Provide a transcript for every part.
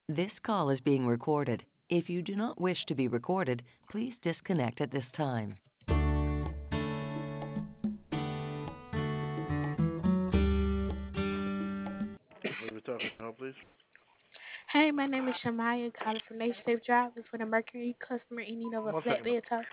This call is being recorded. If you do not wish to be recorded, please disconnect at this time. What are we talking about, please? Hey, my name is Shamaya, calling from Nation Safe Drive for the Mercury customer in need of a One second, ma'am. flatbed tire.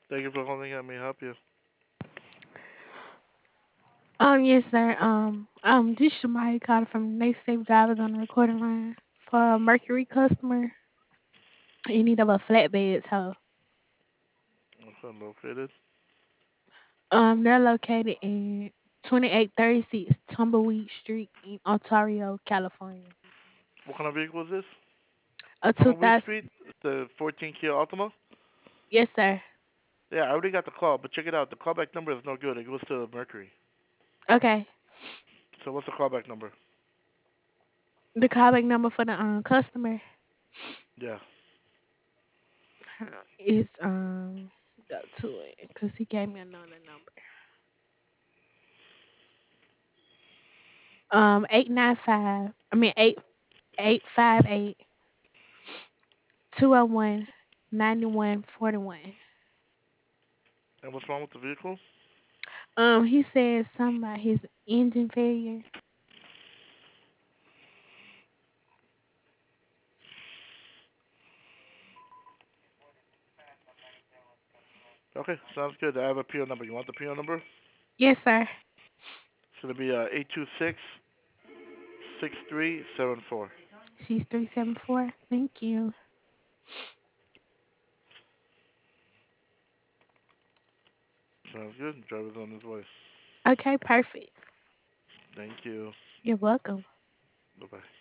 Thank you for holding. Let me help you. Yes, sir. This is Shamaya calling from Next Safe Drivers on the recording line for a Mercury customer in need of a flatbed. So, What's located? they're located in 2836 Tumbleweed Street in Ontario, California. What kind of vehicle is this? A Tumbleweed 2000. Street? The 14 Kia Altima? Yes, sir. Yeah, I already got the call, but check it out. The callback number is no good. It goes to Mercury. Okay. So what's the callback number? The callback number for the customer Yeah. is go to it because he gave me another number. 895. I mean 8858 201 9141. And what's wrong with the vehicle? He said something about his engine failure. Okay, sounds good. I have a PO number. You want the PO number? Yes, sir. It's going to be 826-6374. She's 374. Thank you. Sounds good. Driver's on his way. Okay, perfect. Thank you. You're welcome. Bye-bye.